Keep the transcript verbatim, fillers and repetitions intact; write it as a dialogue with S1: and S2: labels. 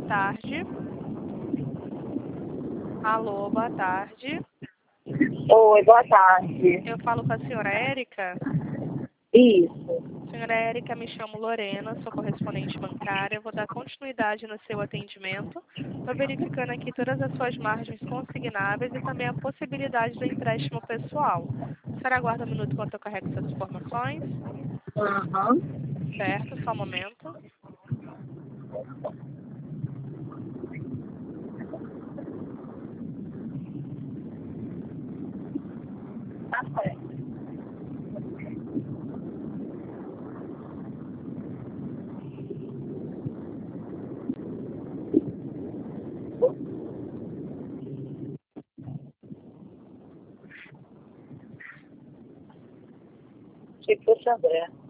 S1: tarde. Alô, boa tarde.
S2: Oi, boa tarde.
S1: Eu falo com a senhora Érica.
S2: Isso.
S1: Senhora Érica, me chamo Lorena, sou correspondente bancária. Vou dar continuidade no seu atendimento. Estou verificando aqui todas as suas margens consignáveis e também a possibilidade do empréstimo pessoal. A senhora aguarda um minuto enquanto eu carrego suas informações?
S2: Uhum.
S1: Certo, só um momento.
S2: Tá certo. Tipo, André.